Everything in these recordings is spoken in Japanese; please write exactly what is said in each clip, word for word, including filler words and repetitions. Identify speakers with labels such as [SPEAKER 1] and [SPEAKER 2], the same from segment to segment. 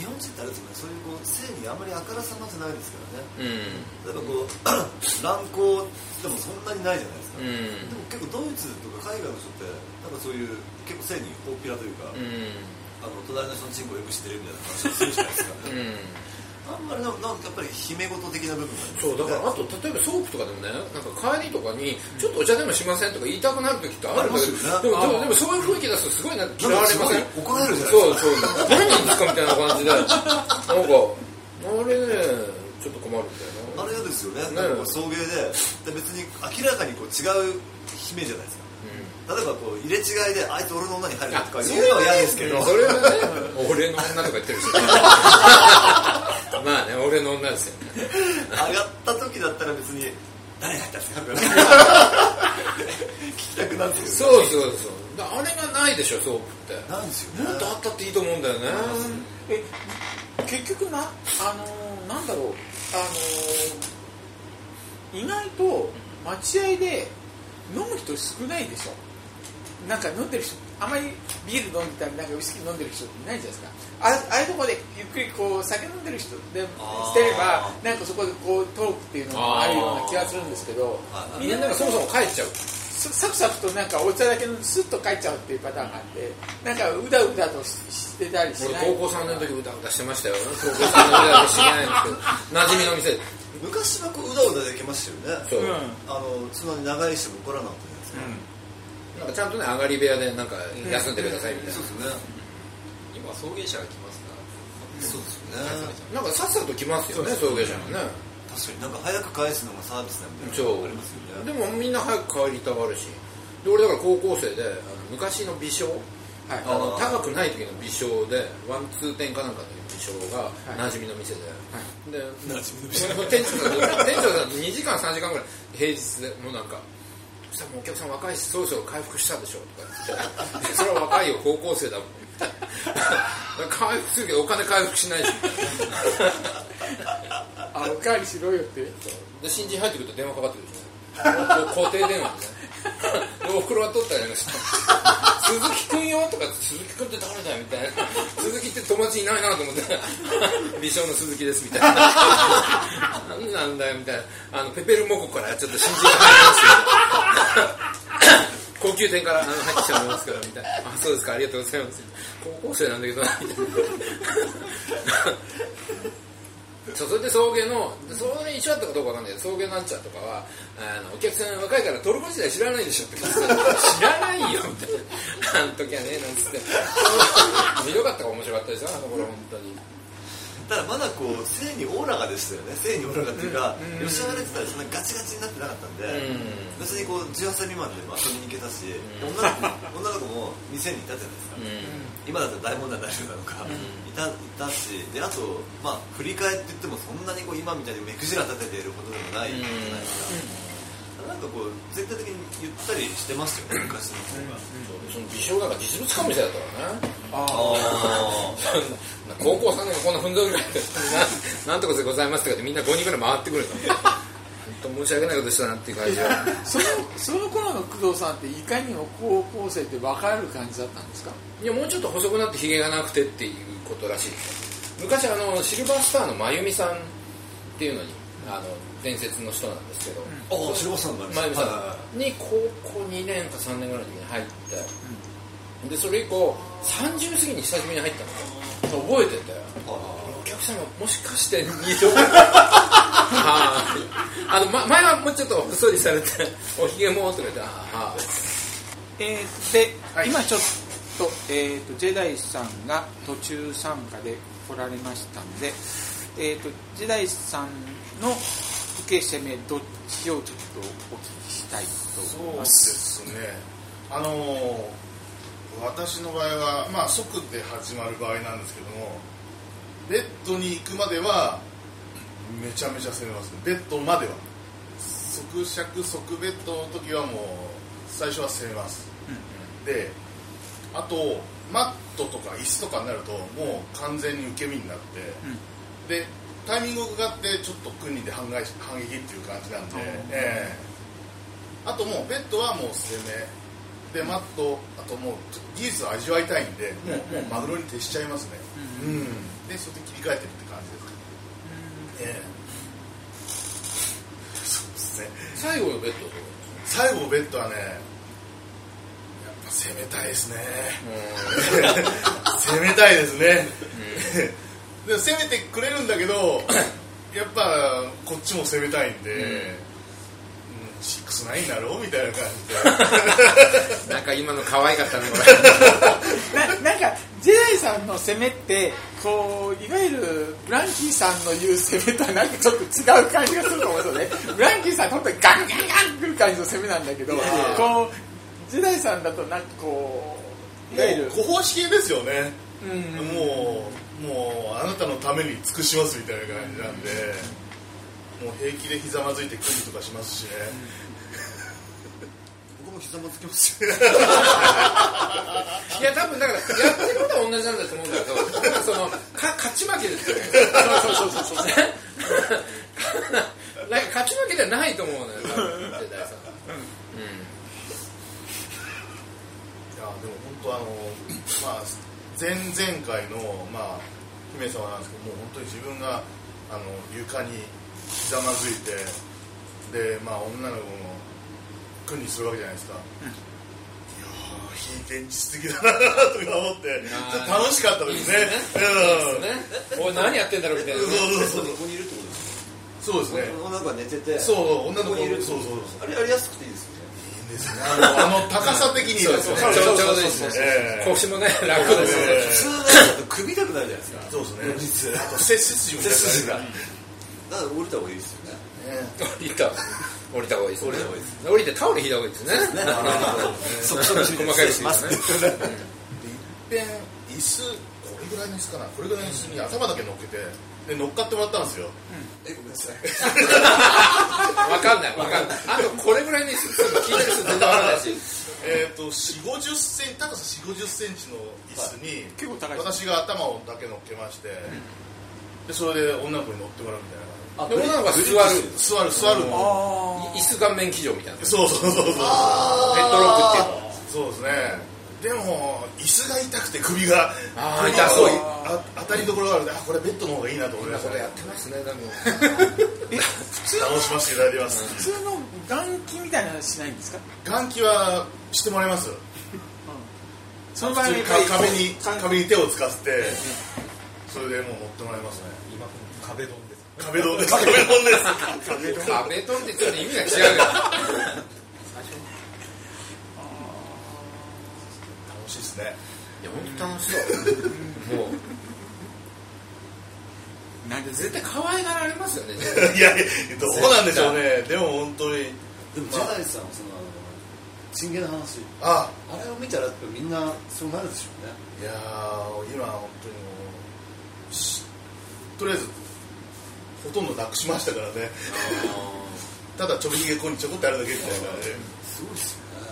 [SPEAKER 1] 日本人ってあれですよね、そういうこう性にあまりあからさまじゃないですからね、
[SPEAKER 2] うん、
[SPEAKER 1] 例えばこう乱行でもそんなにないじゃないですか、うん、でも結構ドイツとか海外の人ってなんかそういう結構性に大っぴらというか、うん、あの隣の人のチンコをよく知ってるみたいな話をするじゃないですか、うんあんまりなんかやっぱり秘め事的な部分があります、ね、
[SPEAKER 2] そうだからあと例えばソープとかでもねなんか帰りとかにちょっとお茶でもしませんとか言いたくなる時ってあるんだけど、でもでもでもそういう雰囲気出すとすごいなんか嫌われません？
[SPEAKER 1] 怒られるじゃないですか。
[SPEAKER 2] そうそう何人ですかみたいな感じでなんかあれねちょっと困るんだよな。
[SPEAKER 1] あれですよね。ねなんか送迎でで別に明らかにこう違う悲鳴じゃないですか。例えばこう入れ違いであいつ俺の女に入るとか言うのは嫌ですけど、
[SPEAKER 2] それはね俺の女とか言ってるしまあね俺の女ですよね
[SPEAKER 1] 上がった時だったら別に誰が入ったんですか聞きたくなってる。
[SPEAKER 2] そうそうそうあれがないでしょソープって
[SPEAKER 1] なんですよね。
[SPEAKER 2] もっとあったっていいと思うんだよね。
[SPEAKER 3] え結局なあのー、なんだろうあのー、意外と待合で飲む人少ないでしょ。なんか飲んでる人あまりビール飲んでたりなんかウイスキー飲んでる人っていないじゃないですか。あああいうところでゆっくりこう酒飲んでる人でしてればなんかそこでこうトークっていうのもあるような気がするんですけど、
[SPEAKER 2] みんななんかそもそも帰っちゃう
[SPEAKER 3] サクサクとなんかお茶だけのスッと帰っちゃうっていうパターンがあってなんかうだうだとしてたりしない。
[SPEAKER 2] 俺高校さんねんの時うだうだしてましたよ。高校さんねんの時うだうだしてないんですけど馴染みの店で
[SPEAKER 1] 昔はこううだうだできましたよね。
[SPEAKER 2] そう、うん、
[SPEAKER 1] あのそんなに長い人も怒らなかったじゃないですか、うん
[SPEAKER 2] なんかちゃんとね上がり部屋でなんか休んでくださいみたいな、
[SPEAKER 1] うん、そうですね。
[SPEAKER 4] 今送迎車が来ますから、
[SPEAKER 1] そうですよね。
[SPEAKER 2] なんかさっさと来ますよね送迎車がね。
[SPEAKER 1] 確かになんか早く返すのがサービスなんみたいなのありますよね。
[SPEAKER 2] でもみんな早く帰りたがるしで俺だから高校生であの昔の美少、はい、あの高くない時の美少でワンツー店かなんかという美少が馴染みの店で、はい、で
[SPEAKER 1] 馴染みの店
[SPEAKER 2] 店長さんと店長さんとにじかんさんじかんぐらい平日でもうなんかそしたらもうお客さん若いしそろそろ回復したでしょとか言ってそれは若いよ高校生だもん回復するけどお金回復しないし
[SPEAKER 3] あおかわりしろよって
[SPEAKER 2] で新人入ってくると電話かかってくるしね固定電話でねでおふくろは取ったりなんかして鈴木くんよとか鈴木くんって誰だよみたいな鈴木って友達いないなと思って美少の鈴木ですみたいな何なんだよみたいなあのペペルモコからちょっと新人が入りますけど高級店からあの入ってきてもらいますからみたいなあそうですかありがとうございます高校生なんだけどなみたいなそうそれで送迎のそれ一緒だったかどうかわかんないけど送迎なんちゃとかはあのお客さん若いからトルコ時代知らないでしょって知らないよみたいなあの時はねなんつってひどかったか面白かったですよあの頃本当に。
[SPEAKER 1] ただまだこう性にオーラがでしたよね。性にオーラがっていうか、うん、吉原自体そんなガチガチになってなかったんで、うん、別にこうじゅうはっさい未満で遊びに行けたし、うん、女の子も女の子も店にいたじゃないですか、うん、今だったら大問題になるのか、うん、いたいたしであと、まあ、振り返って言ってもそんなにこう今みたいに目くじら立てているほどでもないじゃないですか、うん、なんかこう全体的にゆったりしてますよね昔の方が、
[SPEAKER 2] うん、その美少なんか実物化みたいだったからね。あ
[SPEAKER 1] あ
[SPEAKER 2] 高校さんねんがこんなふんぞり返ってなんとかでございますとかってみんなごにんぐらい回ってくるの本当申し訳ないことしたなっていう感じは
[SPEAKER 3] そのその頃の工藤さんっていかにも高校生って分かる感じだったんですか。
[SPEAKER 2] いやもうちょっと細くなってひげがなくてっていうことらしいです。昔あのシルバースターの真由美さんっていうのにあの伝説の人なんですけど、
[SPEAKER 1] うん、ああシルバースターの
[SPEAKER 2] 真由美さんに高校にねんかさんねんぐらいの時に入って、うん、でそれ以降さんじゅう過ぎに久しぶりに入ったの覚えてたよ。お客様もしかしてにどはあの、ま、前はもうちょっと細りされておひげもとか言ってあ
[SPEAKER 3] えー、で、はい、今ちょっと、えーと、ジェダイさんが途中参加で来られましたので、えーと、ジェダイさんの受け攻めどっちをちょっとお聞きしたいと思います。
[SPEAKER 5] そうですね、あのー私の場合は、まあ、即で始まる場合なんですけどもベッドに行くまではめちゃめちゃ攻めますね。ベッドまでは即尺即ベッドの時はもう最初は攻めます、うん、であとマットとか椅子とかになるともう完全に受け身になって、うん、でタイミングがかかってちょっと組んで反撃反撃っていう感じなんで、えー、あともうベッドはもう攻めでマットあともう技術を味わいたいんで、うん、もう、もうマグロに徹しちゃいますね、うん、 うん、でそれで切り替えてるって感じです、うんええ、そうですね。
[SPEAKER 2] 最後のベッドは
[SPEAKER 5] 最後のベッドはねやっぱ攻めたいですね攻めたいですね、うん、で攻めてくれるんだけどやっぱこっちも攻めたいんで、うんシックスナインだろうみたいな感じで
[SPEAKER 2] なんか今の可愛かったねこ
[SPEAKER 3] れな, なんかジェダイさんの攻めってこういわゆるブランキーさんの言う攻めとはなんかちょっと違う感じがすると思うんですよねブランキーさん本当にガンガンガンくる感じの攻めなんだけどこうジェダイさんだとなんかこういわゆる
[SPEAKER 5] 小方式ですよね、
[SPEAKER 3] うん、
[SPEAKER 5] もうもうあなたのために尽くしますみたいな感じなんで、もう平気でひざまずいてクイズとかしますしね、
[SPEAKER 1] うん、僕もひざまずきますよ
[SPEAKER 2] いや多分だからやってることは同じなんだと思うんだけどそのか勝ち負けですよね
[SPEAKER 3] そうそうそうそう
[SPEAKER 2] なんか勝ち負けではないと思うのよ多分世代さん、うんうん、
[SPEAKER 5] いやでも本当あのまあ前々回のまあ姫様なんですけどもう本当に自分があの床にひざまずいてでまあ女の子も訓にするわけじゃないですか、うん、いやー非現実的だなとか思ってちょっと楽しかったですね。いい
[SPEAKER 2] ですね。おい何やってんだろうみたいな、ね、
[SPEAKER 1] そうそうそうここにいるってことですよ。
[SPEAKER 5] そうですね。
[SPEAKER 1] 女の子が寝てて
[SPEAKER 5] そう女の子
[SPEAKER 1] ここにいるそうそうそうあれあれ安くていいですよね。
[SPEAKER 5] いいんですね。あの高さ的にですね。
[SPEAKER 2] ちょうどいいですね。腰もね楽です
[SPEAKER 1] ね。普通だと首痛くなるじゃないですか。
[SPEAKER 5] そうですね。あと背筋も
[SPEAKER 1] 背筋がだから降りた方がいいですよね。
[SPEAKER 2] 降りた降りた方がいいですね。降りてタオル引いた方がいいですね。
[SPEAKER 1] そうそう細かいですね。
[SPEAKER 5] 一遍椅子これぐらいの椅子かなこれぐらいの椅子に頭だけ乗っけてで乗っかってもらったんですよ。
[SPEAKER 1] えごめんなさい。
[SPEAKER 2] わかんないわかんない。あとこれぐらいの椅子聞いてる人全然わかんないし。
[SPEAKER 5] えっとよんじゅうごじゅっセンチ高さよんじゅうごじゅっセンチの椅子に
[SPEAKER 3] 結構高い。
[SPEAKER 5] 私が頭をだけ乗っけましてでそれで女の子に乗ってもらうみたいな。
[SPEAKER 2] あ女の子が座る
[SPEAKER 5] 座る座る
[SPEAKER 2] 椅子顔面騎乗みたいな。
[SPEAKER 5] そうそうそうそう。ペットロ
[SPEAKER 2] ックっていうの。
[SPEAKER 5] そうですね。でも椅子が痛くて首が
[SPEAKER 2] あ痛そう
[SPEAKER 5] あ当たりどころがあるんであこれベッドの方がいいなと思いましたね。
[SPEAKER 2] これやってますね。でも
[SPEAKER 5] え普通楽しませていただいてます。
[SPEAKER 3] 普通の眼気みたいなのしないんですか？
[SPEAKER 5] 眼気はしてもらいます。うん、
[SPEAKER 3] その場合に
[SPEAKER 5] 壁に壁に手をつかせてそれでもう持ってもらいますね。
[SPEAKER 4] 今壁ドンです。
[SPEAKER 5] 壁ドンです。壁ドンです。
[SPEAKER 2] 壁ドンってちょっと意味が違うよ。
[SPEAKER 5] 楽しいですね。
[SPEAKER 2] いや本当楽しそう。もうなんで絶対可愛がられますよね。
[SPEAKER 5] いやどうなんでしょうね。でも本当に
[SPEAKER 1] でもジェダイさんそのチンゲの話
[SPEAKER 5] あ
[SPEAKER 1] あれを見たらみんなそうなるでしょうね。
[SPEAKER 5] いや今本当にもうとりあえずほとんどなくしましたからね。ただちょびひげここにちょこってあるだけみたいなね。
[SPEAKER 1] すごいですよね。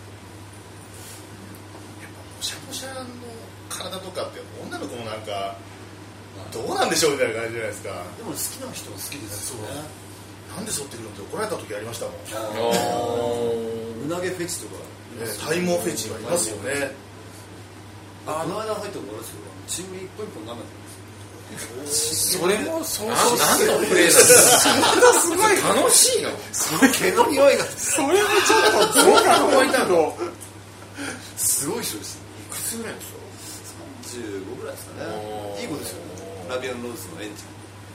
[SPEAKER 5] やっぱもしゃもしゃの体とかって女の子もなんかどうなんでしょうみたいな感じじゃないですか。
[SPEAKER 1] でも好きな人は好きですよね。
[SPEAKER 5] なんで剃ってくるのって怒られた時ありましたもん。
[SPEAKER 1] うなげフェチとか、
[SPEAKER 5] 体毛フェチはいますよね。
[SPEAKER 1] あの間入ったことあるんですよ。チンゲ一本一本舐めてるんですよ。
[SPEAKER 3] それもそう
[SPEAKER 2] 何のプレイなんですか。すごい楽しいの。
[SPEAKER 1] その毛の匂いが
[SPEAKER 3] それもちょっとどうか思いたの。
[SPEAKER 1] すごい人です。
[SPEAKER 2] いくつぐらいでしょ。
[SPEAKER 1] さんじゅうごぐらいですかね。いい子ですよね。ラビアンローズのエンちゃん。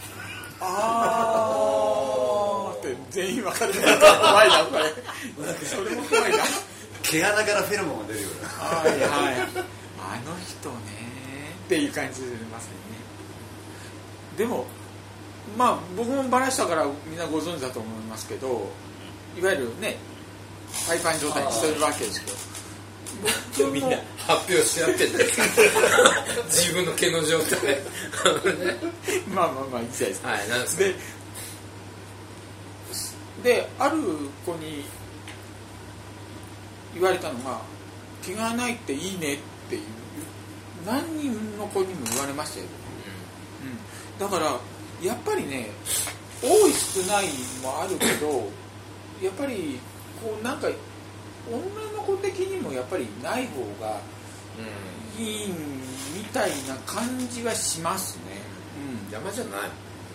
[SPEAKER 3] あーって全員分かるから怖いなこれ。それも怖いな。
[SPEAKER 1] 毛穴からフェロモンが出るような。
[SPEAKER 3] はいはい。あの人ねっていう感じでますね。でもまあ僕もバラしたからみんなご存知だと思いますけど、いわゆるねパイパン状態にしてるわけですけど、
[SPEAKER 2] みんな発表し合ってんだよ。自分の毛の状態。
[SPEAKER 3] まあまあまあいいじゃないですか。
[SPEAKER 2] はい、なんですか。
[SPEAKER 3] でである子に言われたのが毛がないっていいねっていう何人の子にも言われましたよ。うん、だからやっぱりね多い少ないもあるけどやっぱりこうなんか女の子的にもやっぱりない方がいいみたいな感じはしますね、
[SPEAKER 2] うん、邪魔じゃない、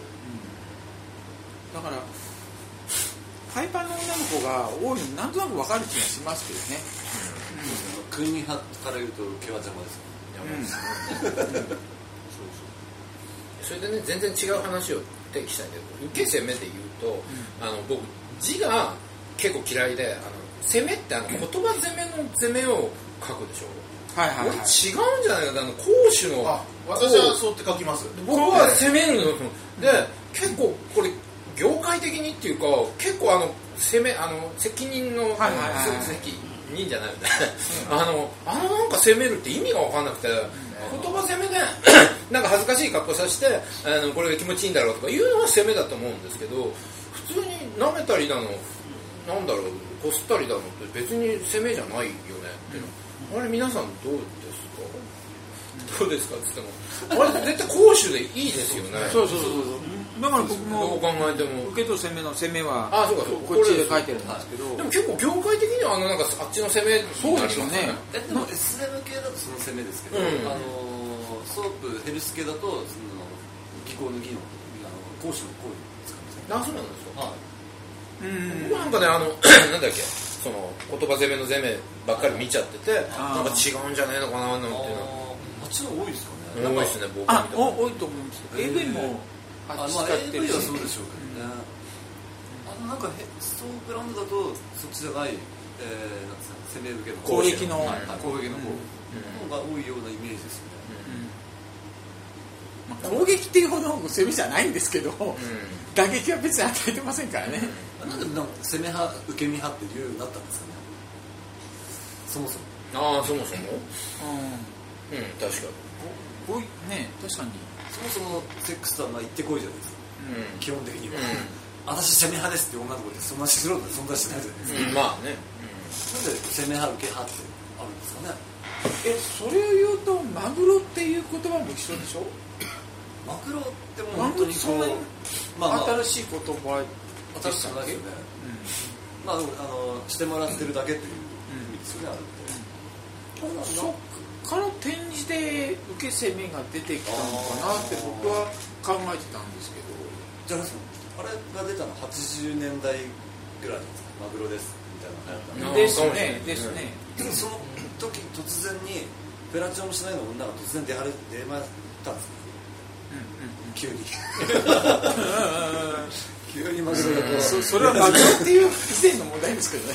[SPEAKER 3] うん、だからパイパンの女の子が多いのなんとなく分かる気がしますけどね、
[SPEAKER 1] うん、国派から言うと毛は邪魔ですか、
[SPEAKER 2] 邪魔です、うん、そうそうそれでね全然違う話を提起したいんだけど受け攻めで言うと、うん、あの僕字が結構嫌いであの攻めってあの言葉攻めの攻めを書くでしょ、はいはいはい、俺違うんじゃないかなあの攻守の
[SPEAKER 5] あ私はそうって書きます
[SPEAKER 2] 僕は攻めるので結構これ業界的にっていうか結構あの攻めあの責任の、はいはいはい、責任じゃないみたいなあのあのなんか攻めるって意味が分かんなくて言葉攻めでなんか恥ずかしい格好させてあのこれが気持ちいいんだろうとかいうのは攻めだと思うんですけど普通に舐めたりだのなんだろうこすったりだのって別に攻めじゃないよねっていうの、うん、あれ皆さんどうですかどうですかって言ってもあれ絶対攻守でいいですよね
[SPEAKER 3] そうそうそうそうだから僕も
[SPEAKER 2] どう考えても
[SPEAKER 3] 受けと攻めの攻めは
[SPEAKER 2] あそうかそう
[SPEAKER 3] こっちで書いてるんですけど
[SPEAKER 2] でも結構業界的にはあのなんかあっちの攻め
[SPEAKER 3] そうですよね
[SPEAKER 1] えでも エスエム 系だとその攻めですけど、うん、あのソープヘルス系だとその技巧の技のあの講師の行為ですかね
[SPEAKER 2] あそうなんですか、はい
[SPEAKER 3] うん、
[SPEAKER 2] 僕なんかねあのなんだっけその言葉攻めの攻めばっかり見ちゃっててなんか違うんじゃねえのかななんていうの
[SPEAKER 1] 街は多いですかね
[SPEAKER 2] 多いですね僕
[SPEAKER 3] あ多いと思うんですけど エーブイ も
[SPEAKER 1] あ、まあ、エーブイ はそうでしょうけどね、うん、あのなんかストーンブランドだとそっちじゃない、えー、なんですか攻め受けの
[SPEAKER 3] 攻撃の、
[SPEAKER 1] はいはい、攻撃の方、うん、が多いようなイメージですよね、
[SPEAKER 3] うんまあ、攻撃っていうほどの攻めじゃないんですけど、うん、打撃は別に与えてませんからね、
[SPEAKER 1] うん、なんでなんか攻め派受け身派っていうようになったんですかねそもそも
[SPEAKER 2] ああそもそも
[SPEAKER 3] うん、
[SPEAKER 2] うん、確かに
[SPEAKER 3] こうね確かに
[SPEAKER 1] そもそもセックスとはまあ言ってこいじゃないですか、うん、基本的には、うん、私攻め派ですって女の子ってそんな素人で存在してないじゃないですか、
[SPEAKER 2] うん、まあね、
[SPEAKER 1] うん、なんで攻め派受け派ってあるんですかね
[SPEAKER 3] えそれを言うとマグロっていう言葉も一緒でしょ
[SPEAKER 1] マグロってもう本当にこう
[SPEAKER 3] まあ、まあ、新しい言葉
[SPEAKER 1] でしたっけ、うん、まああのしてもらってるだけっていう意味ですよね、うん、あるって
[SPEAKER 3] そっから転じて受け攻めが出てきたのかなって僕は考えてたんですけど
[SPEAKER 1] じゃああれが出たのはちじゅうねんだいぐらいですかマグロですみたいなのが流行った
[SPEAKER 3] ですねですね
[SPEAKER 1] でもその時突然にフェラチオもしないの女が突然出はれ出ましたんですよ、うんうん、急に急にマグロがこう
[SPEAKER 3] そ, それはマグロっていう以前の問題ですけどね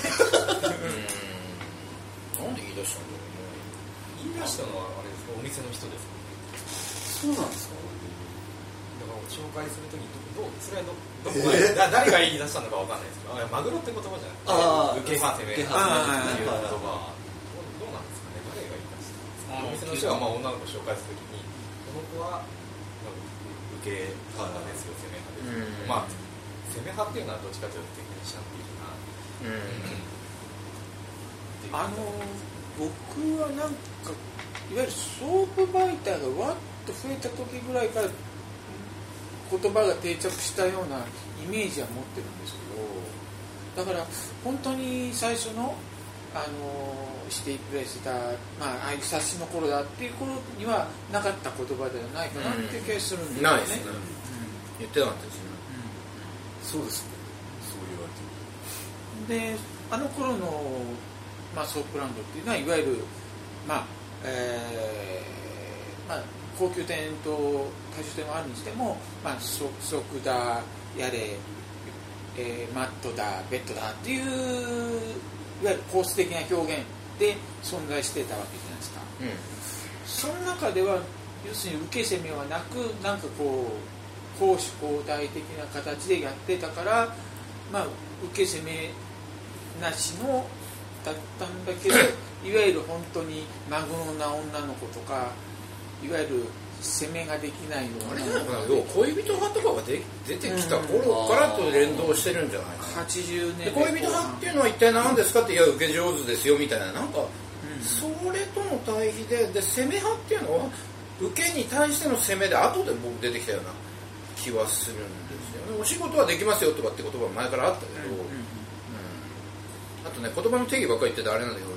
[SPEAKER 2] なんで言い出したんだろう
[SPEAKER 4] 言い出したのはあれですかお店の人ですか
[SPEAKER 1] そうなんですか
[SPEAKER 4] だから紹介するときにどうそれは ど, どこが、えー、誰が言い出したのかわかんないですけどマグロって言葉じゃなくて受け派攻めっていう言葉どうなんですかね誰が言い出したんですかお店の人がまあ女の子を紹介するときにこの子は受け派ですよ攻め派ですよ、まあ攻め派っていうのはどっちかというとテクニシャン的な、
[SPEAKER 3] うん、あの僕はなんかいわゆるソープ媒体がわっと増えた時ぐらいから言葉が定着したようなイメージは持ってるんですけどだから本当に最初のあのシティプレイスだ、まあ、ああいう冊子の頃だっていう頃にはなかった言葉ではないかなっていう気がするんですよね、うん、ないですね、うん、
[SPEAKER 2] 言ってなかったですね、
[SPEAKER 1] うん、そうですねそう言われて
[SPEAKER 3] であの頃の、まあ、ソープランドっていうのはいわゆるまあえーまあ、高級店と大衆店はあるにしても、まあ、ソープだやれ、えー、マットだベッドだっていういわゆるコース的な表現で存在してたわけじゃないですか、うん、その中では要するに受け攻めはなくなんかこう攻守交代的な形でやってたから、まあ、受け攻めなしのだったんだけどいわゆる本当にマグロな女の子とかいわゆる攻めができないような
[SPEAKER 2] あれなのかな恋人派とかがで出てきた頃からと連動してるんじゃないかな
[SPEAKER 3] はちじゅうねん
[SPEAKER 2] 恋人派っていうのは一体何ですかっていや受け上手ですよみたいななんか、うん、それとの対比でで攻め派っていうのは受けに対しての攻めで後で僕出てきたような気はするんですよねお仕事はできますよとかって言葉前からあったけど、うんうんうん、あとね言葉の定義ばっかり言っててあれなんだけど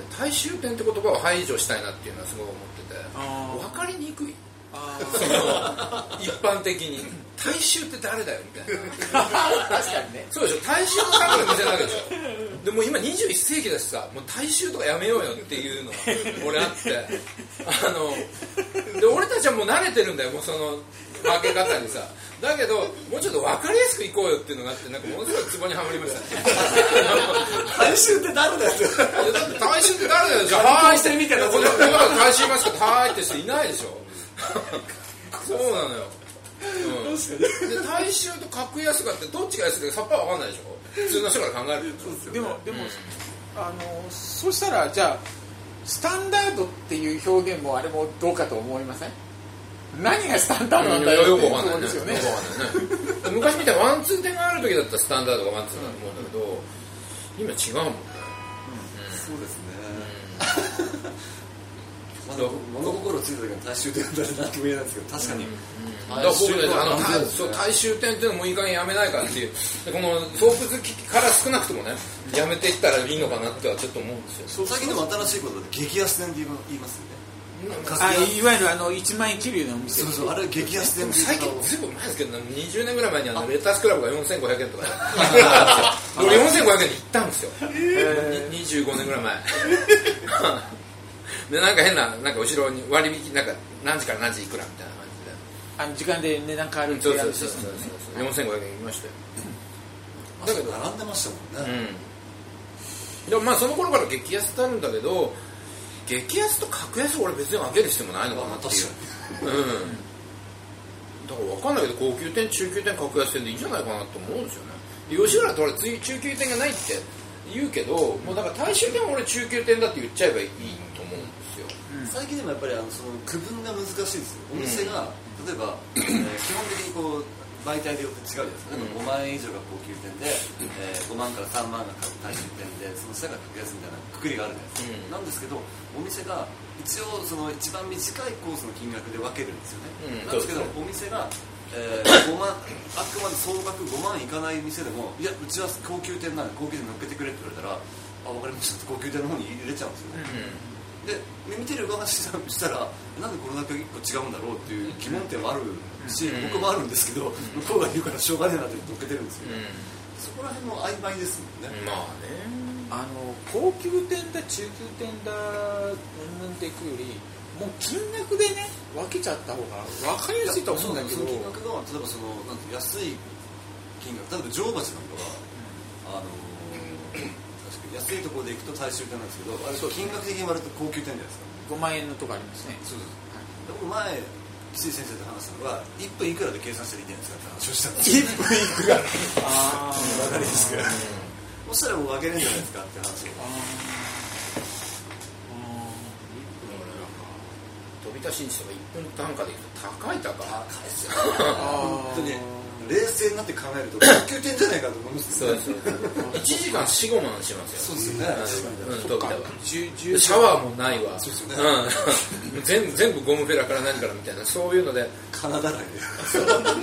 [SPEAKER 2] 大衆店って言葉を排除したいなっていうのはすごい思ってて、分かりにくい。あその一般的に大衆って誰だよみたいな
[SPEAKER 3] 確かにね
[SPEAKER 2] そうでしょ大衆の中で見せなわけでしょでも今にじゅういっ世紀だしさもう大衆とかやめようよっていうのが俺あってあので俺たちはもう慣れてるんだよもうその分け方にさだけどもうちょっと分かりやすくいこうよっていうのがあってなんかものすごいツボにはまりましたね
[SPEAKER 1] 大衆って誰だよ
[SPEAKER 2] いやだって大衆って誰だよじゃあはーいしてみたいなこの今大衆いますかはーいって人いないでしょそうなのよ、うん、で大衆と格安とかってどっちが安いかさっぱり分かんないでしょ普通の人から考えると
[SPEAKER 3] でもでも、うん、あのそしたらじゃあスタンダードっていう表現もあれもどうかと思いません何がスタンダードなんだよっていうところですよね
[SPEAKER 2] 昔みたいにワンツー店がある時だったらスタンダードがワンツーだと思うんだけど、うん、今違うもんね、
[SPEAKER 1] うん、そうですね、うんまだ物心ついた時の大衆店だって何とも言えないんですけど確かに、うんうん、
[SPEAKER 2] だから僕ねあのそう大衆店っていうのもいい加減やめないかっていうこのソープ好きから少なくともねやめていったらいいのかなってはちょっと思うんですよ
[SPEAKER 1] 最近でも新しいことで激安店って言いますよね
[SPEAKER 3] あいわゆるあのいちまん円切るようなお店
[SPEAKER 1] そうそうあれ激安店
[SPEAKER 2] 最近ずいぶん前ですけどにじゅうねんぐらい前にあのレタスクラブがよんせんごひゃくえんとか俺よんせんごひゃくえんに行ったんですよ、えー、にじゅうごねんぐらい前でなんか変ななんか後ろに割引なんか何時から何時いくらみたいな感じで
[SPEAKER 3] あの時間で値段変わるってやるシステムですね
[SPEAKER 2] よんせんごひゃくえんいきましたよ
[SPEAKER 1] だけど並んでましたもんね、
[SPEAKER 2] うん、でもまあその頃から激安ってあるんだけど激安と格安俺別に分ける必要もないのかなっていう、うん、だから分かんないけど高級店中級店格安店でいいんじゃないかなと思うんですよね吉原と俺中級店がないって言うけどもうだから大衆店は俺中級店だって言っちゃえばいいと思うんですよ、
[SPEAKER 1] うん、最近でもやっぱりあのその区分が難しいですよお店が、うん、例えば、えー、基本的にこう媒体でよって違うじゃないですか、うん、ごまんえん以上が高級店で、えー、ごまんからさんまんが大衆店でその下が格安みたいなくくりがあるじゃないですか、うん、なんですけどお店が一応その一番短いコースの金額で分けるんですよね、うん、なんですけどお店が、えー、ごまんあくまで総額ごまんいかない店でもいやうちは高級店なんで高級店乗っけてくれって言われたらあ分かりました高級店の方に入れちゃうんですよね、うん、で見てる側がしたらなんでこれだけいっこ違うんだろうっていう疑問点もあるし、うん、僕もあるんですけど、うん、向こうが言うからしょうがねえなって乗っけてるんですけど、うん、そこら辺も曖昧ですもんね。
[SPEAKER 2] まあね
[SPEAKER 3] あの高級店だ中級店だうんぬんっていくよりもう金額でね分けちゃった方が分かりやすいと思うんだけどその
[SPEAKER 1] 金額が例えばそのなんて安い金額例えば上町なんかは、うん、あのー、確か安いところで行くと大衆店なんですけどあれ金額的に割ると高級店じゃないですか
[SPEAKER 3] ごまんえんのとこありますね
[SPEAKER 1] そうです、はい、僕前岸井先生と話したのがいっぷんいくらで計算したらいいんじゃないですかって話をしたんですいっぷんいくらああ分かりやすくそしたらもう分けれるんじゃないですかって話を
[SPEAKER 2] 飛び出し市とかいっぷん単価でいくと高い高い
[SPEAKER 1] 高いですよ本当に冷静になって考えると高級店じゃないかと思いますよねそうそういちじかん よん,ご 万しますよそうですよね、
[SPEAKER 2] うん、飛び出はシャワーもないわ
[SPEAKER 1] そうですよね、
[SPEAKER 2] うん、全部全部ゴムフェラから何からみたいなそういうので
[SPEAKER 1] 金だらけで
[SPEAKER 2] よんまん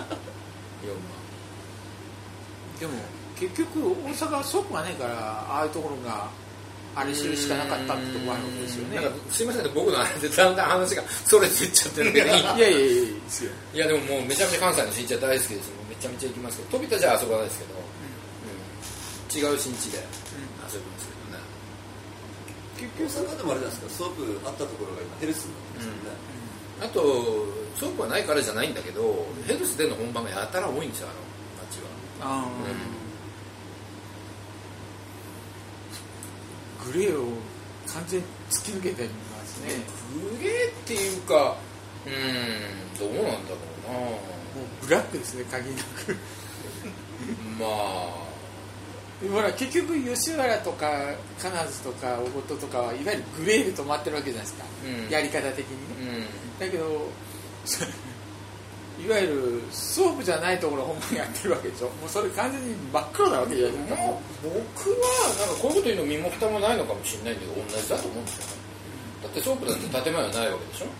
[SPEAKER 3] でも結局大阪は倉庫がないからああいうところがあれするしかなかったってところあるんですよね。
[SPEAKER 2] なんかすいませんね僕のあれでだんだん話がそれていっちゃってるけどいやい
[SPEAKER 3] やいやいやいいですよ。
[SPEAKER 2] いやでももうめちゃめちゃ関西の新地は大好きですよめちゃめちゃ行きますけど飛び田じゃ遊ばないですけど、うんうん、違う新地で遊びますけどね、
[SPEAKER 1] うん、結局大阪でもあれなんですかソープあったところが今ヘルスになってますよね、
[SPEAKER 2] うん、あとソープはないからじゃないんだけどヘルスでの本番がやたら多いんですよあの街は。あ、うん
[SPEAKER 3] グレーを完全に突き抜けてますね。
[SPEAKER 2] グレーっていうか、うーん、どうなんだろうな。も
[SPEAKER 3] うブラックですね、限りなく。
[SPEAKER 2] まあ、
[SPEAKER 3] ほら結局吉原とか金津とか小言とかはいわゆるグレーで止まってるわけじゃないですか。うん、やり方的にね。うん、だけど。いわゆるソープじゃないところを本番やってるわけでしょ。もうそれ完全に真っ黒なわけじゃないですか。
[SPEAKER 2] 僕はなんかこういうこと言うの身も蓋もないのかもしれないけど同じだと思うんですよね。だってソープだって建前はないわけでしょ。うん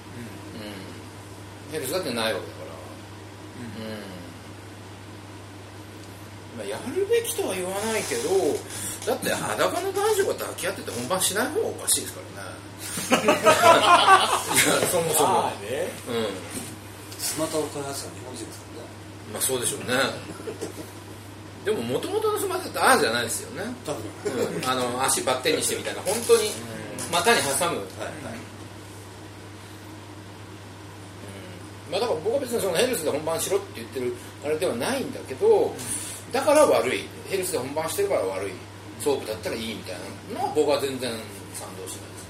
[SPEAKER 2] うん、ヘルスだってないわけだから。うんうん、 まあ、やるべきとは言わないけど、だって裸の男女が抱き合ってて本番しない方がおかしいですからね。いやそもそも、ね、うん、
[SPEAKER 1] スマタを開発した日本人ですからね。
[SPEAKER 2] まあそうでしょうね。でも元々のスマタってああじゃないですよね。多分、うん、あの足バッテンにしてみたいな本当に股に挟む。はいはい。まあ、だから僕は別にそのヘルスで本番しろって言ってるあれではないんだけど、だから悪い、ヘルスで本番してるから悪いソープだったらいいみたいなのは僕は全然賛同しないです。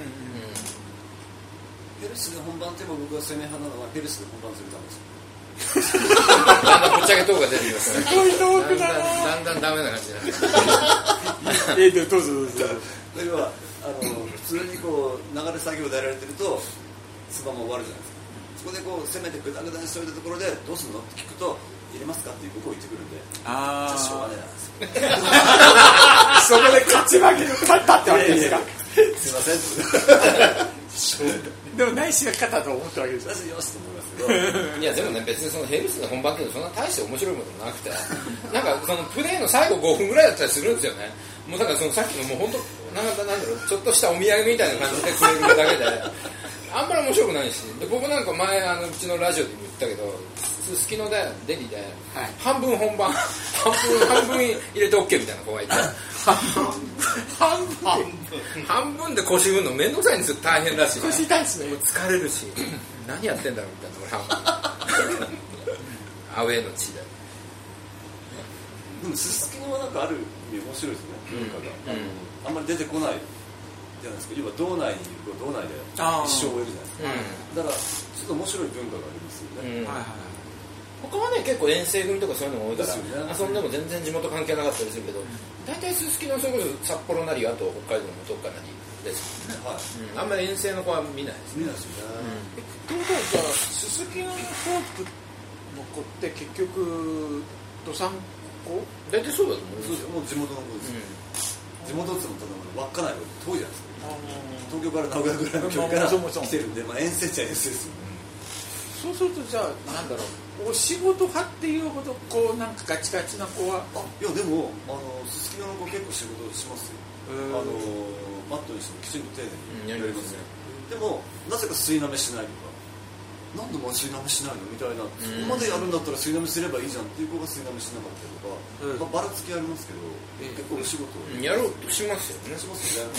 [SPEAKER 1] うんうん、ヘルスで本番っても僕が攻め派なのはヘルスで本番するためです。
[SPEAKER 2] だんだんぶっちゃけトークが出てきますね。
[SPEAKER 3] すごいトークだな。
[SPEAKER 2] だんだんダメな感じになって。
[SPEAKER 3] えー、どうぞどうぞ。
[SPEAKER 1] それはあの普通にこう流れ作業でやられてるとスマも終わるじゃないですか。そこでこう攻めてグダグダにしておいたところでどうするのって聞くと入れますかっていう僕を言ってくるんで、ああじゃあしょうがねえな
[SPEAKER 3] そこで勝ち負けの勝ったってわけですか。
[SPEAKER 1] すいません
[SPEAKER 3] でも内心は勝ったと思ったわけですよ。
[SPEAKER 1] 私よしと思いますけど
[SPEAKER 2] いやでもね別にそのヘルスで本番っていうのはそんな大して面白いこともなくてなんかそのプレーの最後ごふんぐらいだったりするんですよね。もうだからそのさっきのもう本当なんかなんだろうちょっとしたお土産みたいな感じでくれるだけであんまり面白くないし、で僕なんか前あのうちのラジオでも言ったけど、すすきのでデリで、はい、半分本番半分半分入れて OK みたいな子がいて半分半分で腰振るの面倒くさいんですよ。大変だし、ね、
[SPEAKER 3] 腰痛いですね。
[SPEAKER 2] 疲れるし何やってんだろうみたいな俺半分アウェーの地で。
[SPEAKER 1] でもすすきのはなんかある意味面白いですね文化が、うんうん、あんまり出てこないじゃないですか。要は道内にいると道内で一生を終えるじゃないですか、うん、だからちょっと面白い文化がありますよね、うんはいはい、
[SPEAKER 2] 他はね結構遠征組とかそういうのが多いから、ね、遊んでも全然地元関係なかったりするけど大体すすきのそれこそ札幌なりあと北海道のどっかなりですね、はいうん、あんまり遠征の子は見ないですね。
[SPEAKER 1] 見ないですよね、
[SPEAKER 3] うん、ということはじゃあすすきのソープの子って結局どさん子
[SPEAKER 2] 大体そうだと思うんですよ。
[SPEAKER 1] もう地元の子ですよ、うん、地元って言っても稚内は遠いじゃないですか。東京から名古屋ぐらいの距離から来てるんで、まあ、遠征っちゃ遠征ですよ、
[SPEAKER 3] うん、そうするとじゃあなんだろうお仕事派っていうほどこうなんかガチガチな子は
[SPEAKER 1] あいやでもあのすすきのの子結構仕事しますよ。あのマットにしてもきちんと丁寧にやりますね、うん、でもなぜか吸いなめしないとかなんでも吸いなめしないのみたいな、そこまでやるんだったら吸いなめすればいいじゃんっていう子が吸いなめしなかったりとか、うんまあ、ばらつきありますけど、えー、結構お仕事を
[SPEAKER 2] やろうとしますよね。
[SPEAKER 1] しますよね、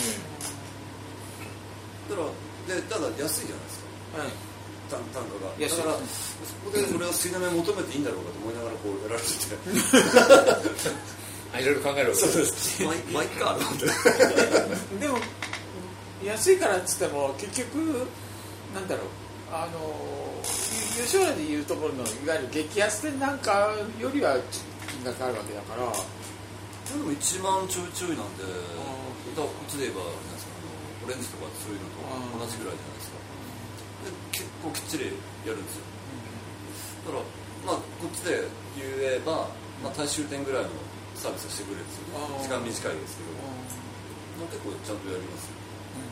[SPEAKER 1] うん、だからでただ安いじゃないですか、はい、単, 単価がだからそこで俺は吸いなめ求めていいんだろうかと思いながらこうやられてて
[SPEAKER 2] あいろいろ考えるわけです。
[SPEAKER 1] そうです。まあいっか
[SPEAKER 3] でも安いからっつっても結局なんだろうあの吉原でいうところのいわゆる激安店なんかよりは金額あるわけだから。
[SPEAKER 1] でもいちまんちょいちょいなんで、こっちで言えばなんですかオレンジとかそういうのと同じぐらいじゃないですか。で結構きっちりやるんですよ。だからまあこっちで言えば、まあ、大衆店ぐらいのサービスをしてくれるんですよ。時間短いですけど、まあ、結構ちゃんとやりますよ。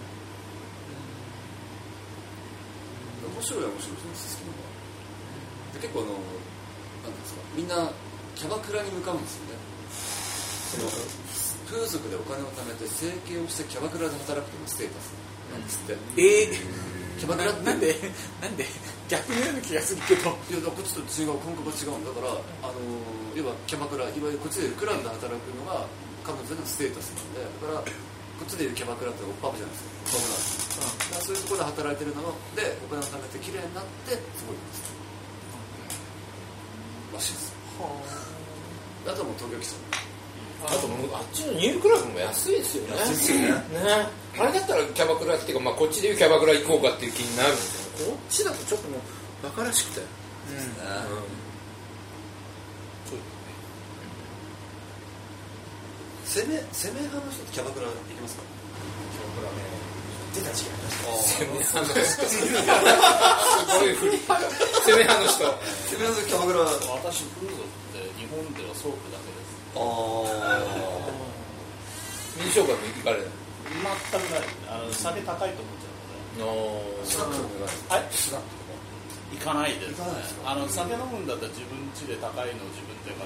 [SPEAKER 1] 面白いは面白いですね、好きなのは。で結構あのなんですかみんなキャバクラに向かうんですよね。その風俗でお金を貯めて整形をしてキャバクラで働くというステータスなんですって。
[SPEAKER 3] えー、
[SPEAKER 1] キャバクラって
[SPEAKER 3] なんでなんで逆のような気がするけど。
[SPEAKER 1] いやこっちと違う感覚が違うんだから、あの要はキャバクラいわゆるこっちでクラブで働くのが彼女のステータスなんで、だからこっちでいうキャバクラってオッパブじゃないですか。オッパブなんですよ、うん、だからそういうところで働いてるのでお金を貯めて綺麗になってすごいんですよ、らしいです。あとはもう東京来ちゃう。
[SPEAKER 2] あともうあっちのニュークラブも安いですよね。
[SPEAKER 1] 安いですよね。
[SPEAKER 2] ね、あれだったらキャバクラっていうか、まあ、こっちでいうキャバクラ行こうかっていう気になるんですけど、こっちだとちょっともうバカらしくて、うんうん、
[SPEAKER 1] 攻め攻め派の人ってキャバクラ行きますか？
[SPEAKER 4] キャバクラね出た時期
[SPEAKER 2] ありました。攻め派の人すごい振り攻め派の人
[SPEAKER 1] 攻め派の人キャバクラ
[SPEAKER 6] 私風俗って日本ではソープだけです。
[SPEAKER 1] ああ
[SPEAKER 2] 水商売も行かれる？
[SPEAKER 6] 全くない。あの酒高いと思っちゃうので。
[SPEAKER 1] スナックとか
[SPEAKER 6] はい？
[SPEAKER 1] スナックとか
[SPEAKER 6] 行かないですね。あの酒飲むんだったら自分家で高いのを自分で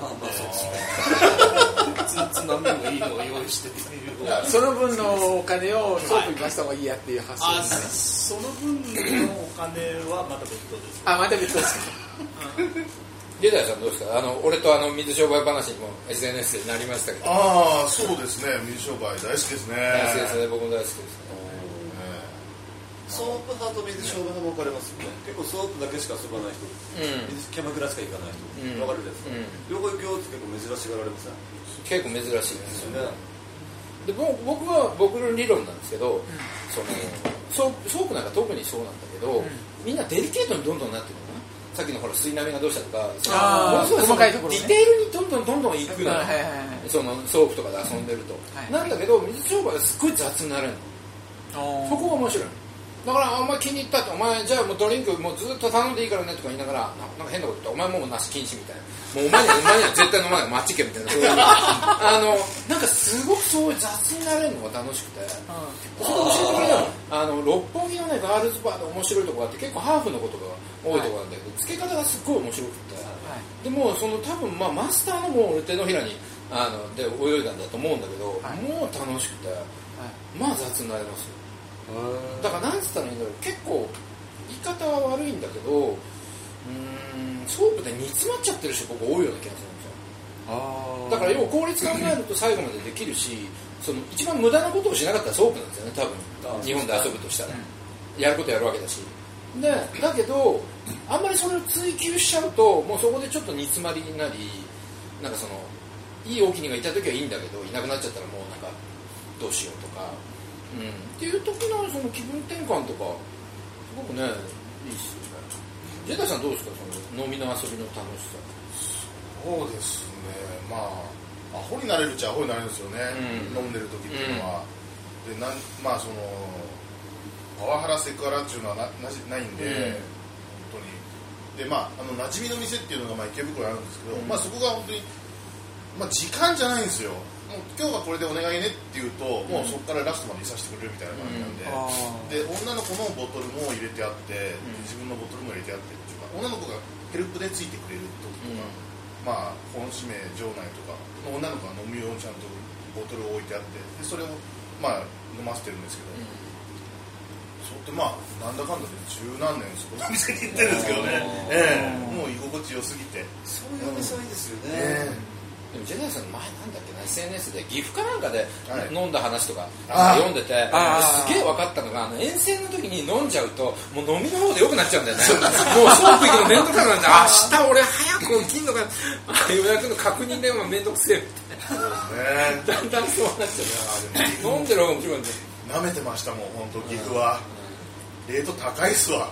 [SPEAKER 6] 買って、つつまみもいいのを用意してっていう。
[SPEAKER 3] その分のお金をソープに出した方がいいやっていう発想
[SPEAKER 6] あ、
[SPEAKER 3] ですね。
[SPEAKER 6] その分のお金はまた別途です。
[SPEAKER 3] あ、また別途ですか。
[SPEAKER 2] ジェダイさんどうですか？あの俺とあの水商売話にも エスエヌエス でなりましたけど。
[SPEAKER 5] ああ、そうですね。水商売大好きですね。
[SPEAKER 2] 大好きですね。僕も大好きですね。
[SPEAKER 1] ソープ派と水商売派も分かれますよね。結構ソープだけしか遊ばない人、うん、水キャバクラしか行かない人、うん、分かるじゃないですか、うん、両方行くよって結構珍しがられますね。
[SPEAKER 2] 結構珍しいですよね。で僕は僕の理論なんですけど、うん、そのソープ、ソープなんか特にそうなんだけど、うん、みんなデリケートにどんどんなってるのかな。さっきのほら水波がどうしたとか、
[SPEAKER 3] あものすごい細かいところ、ね、
[SPEAKER 2] ディテールにどんどんどんどん行くの、はいはいはい、そのソープとかで遊んでると、はい、なんだけど水商売がすっごい雑になれるの。そこが面白い。だからお前気に入ったって、お前じゃあもうドリンクもうずっと頼んでいいからねとか言いながら、なんか変なこと言って、お前もうなし禁止みたいな、もうお前にはお前には絶対飲まない、マッチケみたいな、そういうあのなんかすごくそういう雑になれるのが楽しくて、それ教えてくれたの。あの六本木のねガールズバーで面白いとこがあって、結構ハーフのことが多いとこなんだけど、付け方がすっごい面白くて、でもその多分まあマスターのもう手のひらにあので泳いだんだと思うんだけど、もう楽しくて、まあ雑になれますよ。だからなんつったらいいんだろう、結構言い方は悪いんだけど、うーんソープで煮詰まっちゃってる人僕多いような気がするんですよ。あだから要は効率考えると最後までできるし、その一番無駄なことをしなかったらソープなんですよね、多分日本で遊ぶとしたら、うん、やることやるわけだし、でだけどあんまりそれを追求しちゃうと、もうそこでちょっと煮詰まりになり、なんかそのいいお気にがいた時はいいんだけど、いなくなっちゃったらもうなんかどうしようとか、うん、っていう時のその気分転換とかすごくねいいですよね。ジェダイさんどうですか、その飲みの遊びの楽しさ。
[SPEAKER 5] そうですね、まあアホになれるっちゃアホになれるんですよね、うん、飲んでる時っていうのは、うん、でなんまあそのパワハラセクハラっていうのは な, な, ないんで、うん、本当にでまああの馴染みの店っていうのがまあ池袋にあるんですけど、うん、まあそこが本当にまあ時間じゃないんですよ。もう今日はこれでお願いねって言うと、もうそこからラストまでいさせてくれるみたいな感じなんで、うん、で女の子のボトルも入れてあって、うん、自分のボトルも入れてあってっていうか、女の子がヘルプでついてくれる時とか、うん、まあ本指名場内とか女の子が飲むようにちゃんとボトルを置いてあって、でそれをまあ飲ませてるんですけど、うん、そうってまあなんだかんだで十何年そこの店に行ってるんですけどね、ええ、もう居心地良すぎて、
[SPEAKER 1] そういうお店はいいですよね、
[SPEAKER 5] うんええ。
[SPEAKER 2] でもジェダイさんの前なんだっけな、 エスエヌエス で岐阜かなんかで飲んだ話とか読んでて、すげえ分かったのが、あの遠征の時に飲んじゃうともう飲みの方で良くなっちゃうんだよね。もうソープ行くのめんどくさくなっちゃう、明日俺早く起きんのか、予約の確認電話めんどくせえみたいな、だんだんそうなっちゃう。飲んでる方が面白いんで
[SPEAKER 5] 舐めてましたもん本当岐阜は、レート高いっすわ。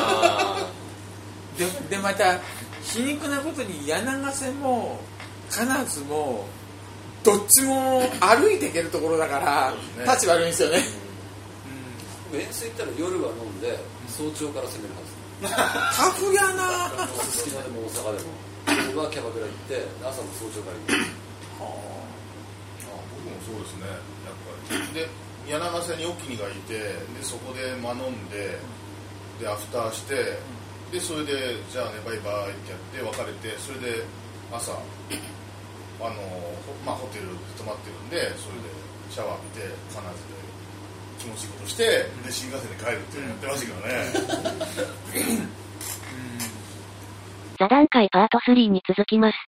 [SPEAKER 3] で, でまた皮肉なことに柳ヶ瀬も金津もどっちも歩いていけるところだから立ち悪いんですよね、
[SPEAKER 1] うんうん、遠征行ったら夜は飲んで早朝から攻めるはず。
[SPEAKER 3] タフやな。
[SPEAKER 1] すすきのでも大阪でも僕はキャバクラ行って朝も早朝から行っては
[SPEAKER 5] あ、僕もそうですね、やっぱりで柳ヶ瀬にお気にがいて、でそこでまあ飲んで、でアフターして、でそれでじゃあねバイバイってやって別れて、それで朝あの、まあ、ホテルで泊まってるんで、それでシャワー浴びて必ずで気持ちいいことして、で新幹線で帰るってやってましたけどね。
[SPEAKER 7] 座談会パートスリーに続きます。